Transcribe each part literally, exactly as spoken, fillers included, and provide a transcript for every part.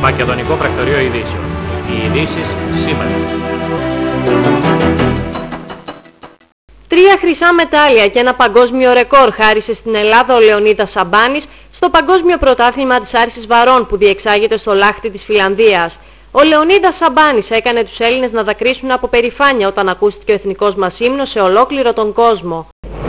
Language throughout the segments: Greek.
Μακεδονικό Πρακτορείο Ειδήσεων. Οι ειδήσεις σήμερα. Τρία χρυσά μετάλλια και ένα παγκόσμιο ρεκόρ χάρισε στην Ελλάδα ο Λεωνίδας Σαμπάνης στο Παγκόσμιο Πρωτάθλημα της Άρσης Βαρών που διεξάγεται στο Λάχτη της Φιλανδίας. Ο Λεωνίδας Σαμπάνης έκανε τους Έλληνες να δακρύσουν από περηφάνεια όταν ακούστηκε ο εθνικός μας ύμνος σε ολόκληρο τον κόσμο.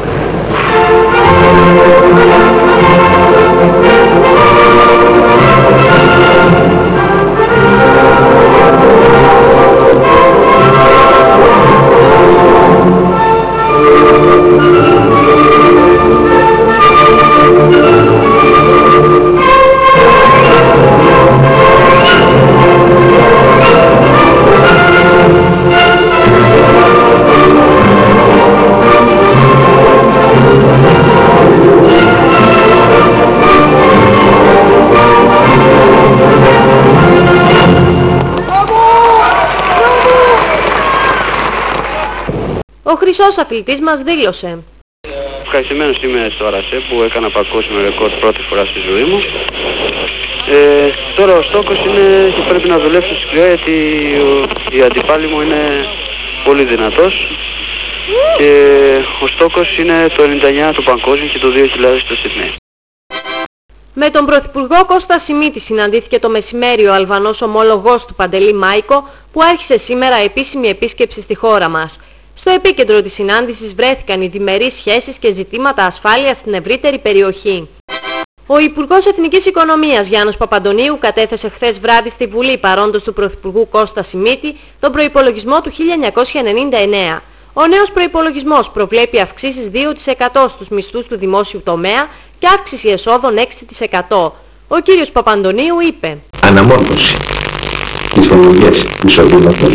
Ο χρυσός αθλητής μας δήλωσε: Ευχαριστημένος είμαι στο Άρασε που έκανα παγκόσμιο ρεκόρ πρώτη φορά στη ζωή μου. Ε, τώρα ο στόχος είναι και πρέπει να δουλέψω σκληρά γιατί ο, η αντιπάλη μου είναι πολύ δυνατός και ο στόχος είναι το ενενήντα εννιά το παγκόσμιο και το δύο χιλιάδες στο Σιδνέι. Με τον Πρωθυπουργό Κώστα Σιμίτη συναντήθηκε το μεσημέρι ο Αλβανός ομόλογός του Παντελή Μάικο που άρχισε σήμερα επίσημη επίσκεψη στη χώρα μας. Στο επίκεντρο της συνάντησης βρέθηκαν οι διμερείς σχέσεις και ζητήματα ασφάλειας στην ευρύτερη περιοχή. Ο Υπουργός Εθνικής Οικονομίας Γιάννος Παπαντονίου κατέθεσε χθες βράδυ στη Βουλή παρόντος του Πρωθυπουργού Κώστα Σιμίτη τον προϋπολογισμό του χίλια εννιακόσια ενενήντα εννέα. Ο νέος προϋπολογισμός προβλέπει αυξήσεις δύο τοις εκατό στους μισθούς του δημόσιου τομέα και αύξηση εσόδων έξι τοις εκατό. Ο κύριος Παπαντονίου είπε: Αναμόρφωση της φορολογίας του εισοδήματος,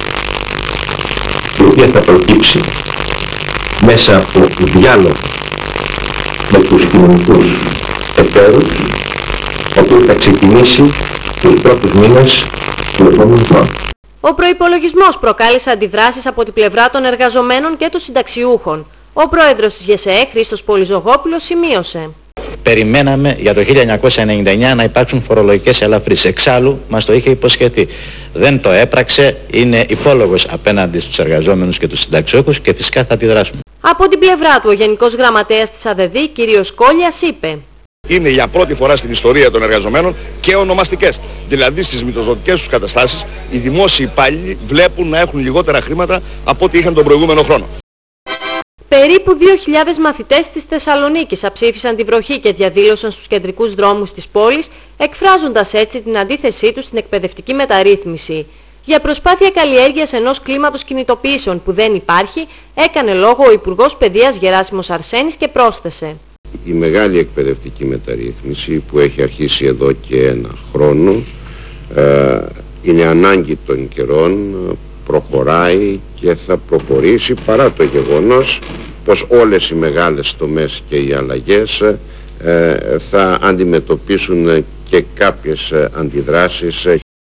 η οποία θα προκύψει μέσα από διάλογο με τους κοινωνικούς εταίρους, ο οποίος θα ξεκινήσει τους πρώτους μήνες του επόμενου χρόνου. Ο προϋπολογισμός προκάλεσε αντιδράσεις από την πλευρά των εργαζομένων και των συνταξιούχων. Ο πρόεδρος της ΓΕΣΕΕ, Χρήστος Πολυζωγόπουλος, σημείωσε: Περιμέναμε για το χίλια εννιακόσια ενενήντα εννέα να υπάρξουν φορολογικές ελαφρύσεις. Εξάλλου μας το είχε υποσχεθεί. Δεν το έπραξε, είναι υπόλογος απέναντι στους εργαζόμενους και τους συνταξιούχους και φυσικά θα αντιδράσουμε. Από την πλευρά του, ο Γενικός Γραμματέας της ΑΔΕΔΗ, κ. Κόλιας, είπε: Είναι για πρώτη φορά στην ιστορία των εργαζομένων και ονομαστικές. Δηλαδή στις μητροδοτικές τους καταστάσεις οι δημόσιοι υπάλληλοι βλέπουν να έχουν λιγότερα χρήματα από ό,τι είχαν τον προηγούμενο χρόνο. Περίπου δύο χιλιάδες μαθητές της Θεσσαλονίκης αψήφισαν την βροχή και διαδήλωσαν στους κεντρικούς δρόμους της πόλης, εκφράζοντας έτσι την αντίθεσή τους στην εκπαιδευτική μεταρρύθμιση. Για προσπάθεια καλλιέργειας ενός κλίματος κινητοποιήσεων που δεν υπάρχει, έκανε λόγο ο Υπουργός Παιδείας Γεράσιμος Αρσένης και πρόσθεσε: Η μεγάλη εκπαιδευτική μεταρρύθμιση που έχει αρχίσει εδώ και ένα χρόνο ε, είναι ανάγκη των καιρών, προχωράει και θα προχωρήσει παρά το γεγονός πως όλες οι μεγάλες τομές και οι αλλαγές ε, θα αντιμετωπίσουν και κάποιες αντιδράσεις.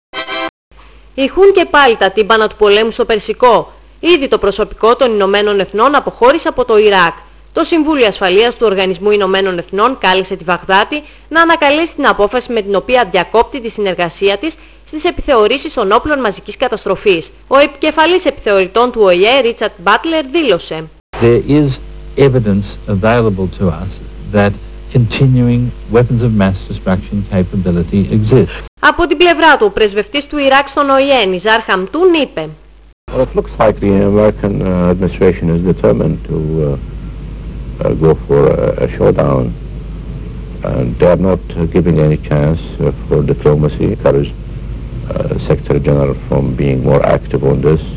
Ηχούν και πάλι τα τύμπανα του πολέμου στο Περσικό. Ήδη το προσωπικό των Ηνωμένων Εθνών αποχώρησε από το Ιράκ. Το Συμβούλιο Ασφαλείας του Οργανισμού Ηνωμένων Εθνών κάλεσε τη Βαγδάτη να ανακαλέσει την απόφαση με την οποία διακόπτει τη συνεργασία της στις επιθεωρήσεις των όπλων μαζικής καταστροφής. Ο επικεφαλής επιθεωρητών του Ο Η Ε, Ρίτσαρντ Μπάτλερ, δήλωσε: There is evidence available to us that continuing weapons of mass destruction capability exists. Από την πλευρά του, ο πρεσβευτής του Ιράκ στον Ο Η Ε, Νιζάρ Χαμτούν, είπε: Well, it looks like the American uh, administration is determined to uh, uh, go for a, a showdown, and they are not uh, giving any chance uh, for diplomacy. Encourage uh, Secretary General from being more active on this.